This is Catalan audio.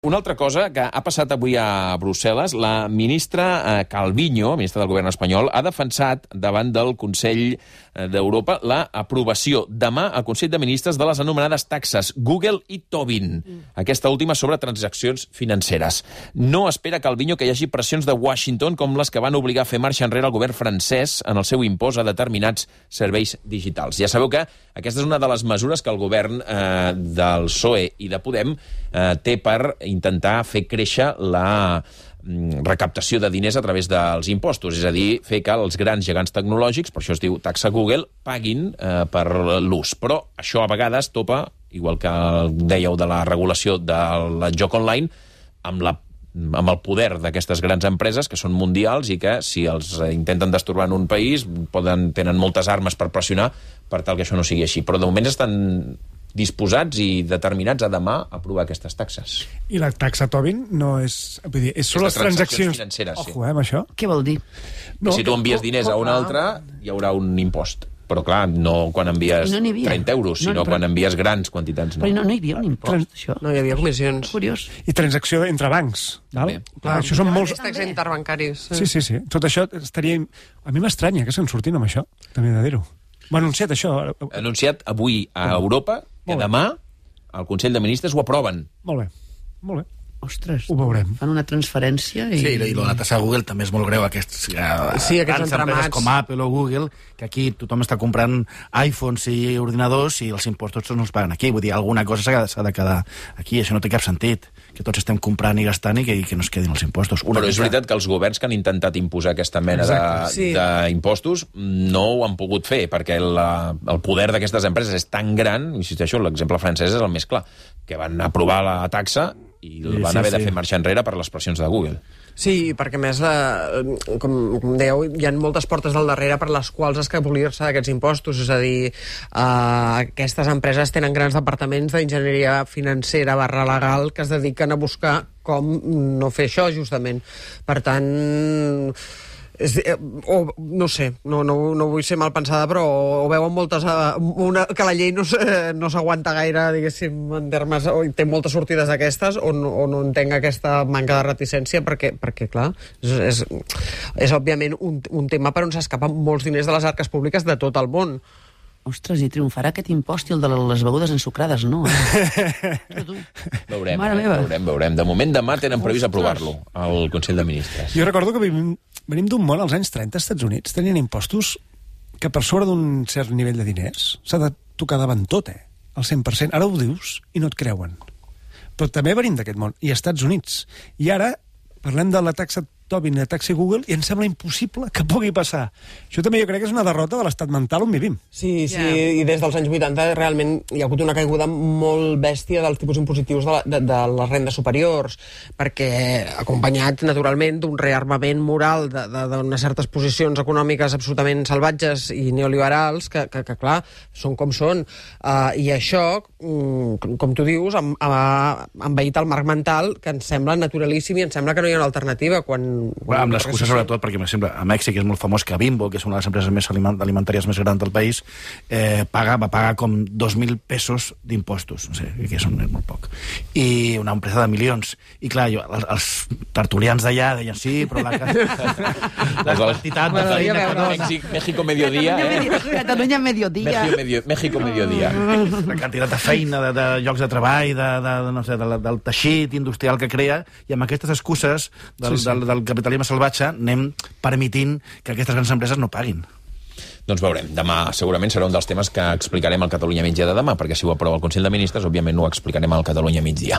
Una altra cosa que ha passat avui a Brussel·les, la ministra Calviño, ministra del govern espanyol, ha defensat davant del Consell d'Europa l'aprovació demà al Consell de Ministres de les anomenades taxes Google i Tobin, aquesta última sobre transaccions financeres. No espera Calviño que hi hagi pressions de Washington com les que van obligar a fer marxa enrere el govern francès en el seu impost a determinats serveis digitals. Ja sabeu que aquesta és una de les mesures que el govern del PSOE i de Podem té per intentar fer créixer la recaptació de diners a través dels impostos, és a dir, fer que els grans gegants tecnològics, per això es diu taxa Google, paguin per l'ús. Però això a vegades topa, igual que dèieu de la regulació del joc online, amb el poder d'aquestes grans empreses que són mundials i que, si els intenten destorbar en un país, tenen moltes armes per pressionar per tal que això no sigui així. Però de moment estan disposats i determinats a demà aprovar aquestes taxes. I la taxa Tobin no és... Vull dir, són les transaccions financeres. Ojo, amb això. Què vol dir? No, si tu envies diners a un altre, hi haurà un impost. Però, clar, no quan envies 30 euros, sinó quan envies grans quantitats. Però no hi havia un impost, això. No hi havia comissions. Curiós. I transacció entre bancs. Clar, això són molts... Taxes interbancaris. Sí. Tot això estaria... A mi m'estranya que se'n surtin amb això, també he de dir-ho. M'ha anunciat això. Ha anunciat avui a Europa que demà al Consell de Ministres ho aproven. Molt bé. Ostres, ho veurem. Fan una transferència i... Sí, i la taxa Google també és molt greu, aquests aquests entramats com Apple o Google, que aquí tothom està comprant iPhones i ordinadors i els impostos no els paguen aquí. Vull dir, alguna cosa s'ha de quedar aquí. Això no té cap sentit, que tots estem comprant i gastant i que no es quedin els impostos. Però és veritat que els governs que han intentat imposar aquesta mena d'impostos no ho han pogut fer, perquè el poder d'aquestes empreses és tan gran, insisteixo, l'exemple francès és el més clar, que van aprovar la taxa i van haver de fer marxa enrere per les pressions de Google. Sí, perquè a més, com dèieu, hi ha moltes portes del darrere per les quals escapolir-se d'aquests impostos. És a dir, aquestes empreses tenen grans departaments d'enginyeria financera /legal que es dediquen a buscar com no fer això, justament. Per tant... no sé, no vull ser mal pensada, però ho veuen moltes... que la llei no s'aguanta gaire, diguéssim, en termes... té moltes sortides d'aquestes, o no entenc aquesta manca de reticència, perquè clar, és òbviament un tema per on s'escapen molts diners de les arques públiques de tot el món. Ostres, i triomfarà aquest impost i el de les begudes ensucrades, no? Veurem. De moment, demà tenen previst aprovar-lo al Consell de Ministres. Jo recordo que venim d'un món als anys 30 als Estats Units. Tenien impostos que per sobre d'un cert nivell de diners s'ha de tocar davant tot, al 100%. Ara ho dius i no et creuen. Però també venim d'aquest món, i als Estats Units. I ara parlem de la taxa Tobin i la taxa Google i em sembla impossible que pugui passar. Això també jo crec que és una derrota de l'estat mental on vivim. Sí, i des dels anys 80 realment hi ha hagut una caiguda molt bèstia dels tipus impositius de les rendes superiors, perquè acompanyat, naturalment, d'un rearmament moral d'unes certes posicions econòmiques absolutament salvatges i neoliberals que clar, són com són. I això, com tu dius, ha envaït el marc mental, que ens sembla naturalíssim i ens sembla que no hi ha una alternativa amb l'excusa, sobretot, perquè, per exemple, a Mèxic és molt famós que Bimbo, que és una de les empreses més alimentàries més grans del país, va pagar com 2.000 pesos d'impostos, no sé, que és molt poc. I una empresa de milions. I clar, els tertulians d'allà deien sí, però la quantitat de feina... México mediodía. Catalunya mediodía. México mediodía. La quantitat de feina, de llocs de treball, del teixit industrial que crea, i amb aquestes excuses del capitalisme salvatge anem permitint que aquestes grans empreses no paguin. Doncs veurem. Demà segurament serà un dels temes que explicarem al Catalunya Migdia de demà, perquè si ho aprova el Consell de Ministres, òbviament ho explicarem al Catalunya Migdia.